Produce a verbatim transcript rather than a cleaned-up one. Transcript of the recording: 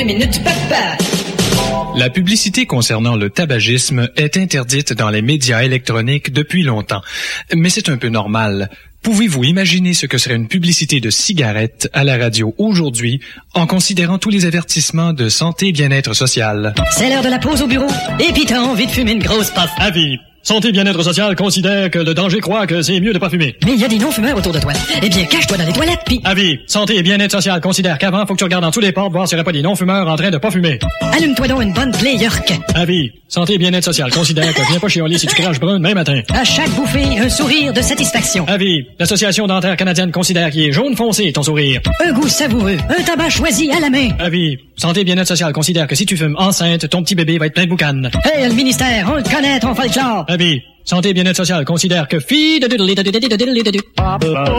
deux minutes, papa. La publicité concernant le tabagisme est interdite dans les médias électroniques depuis longtemps. Mais c'est un peu normal. Pouvez-vous imaginer ce que serait une publicité de cigarettes à la radio aujourd'hui en considérant tous les avertissements de santé et bien-être social? C'est l'heure de la pause au bureau. Et pis t'as envie de fumer une grosse puff. Avis. Santé et bien-être social considère que le danger croit que c'est mieux de pas fumer. Mais il y a des non-fumeurs autour de toi. Eh bien, cache-toi dans les toilettes, pis... Avis. Santé et bien-être social considère qu'avant, faut que tu regardes dans tous les portes voir s'il n'y aurait pas des non-fumeurs en train de pas fumer. Allume-toi donc une bonne Play York. Avis. Santé et bien-être social considère que viens pas chialer si tu craches brun demain matin. À chaque bouffée, un sourire de satisfaction. Avis. L'Association dentaire canadienne considère qu'il est jaune foncé ton sourire. Un goût savoureux. Un tabac choisi à la main. Avis. Santé et bien-être social considère que si tu fumes enceinte, ton petit bébé va être plein de boucanes. Hey, le ministère, on le connaît, ton folklore. Avis. Santé et bien-être social considère que fille de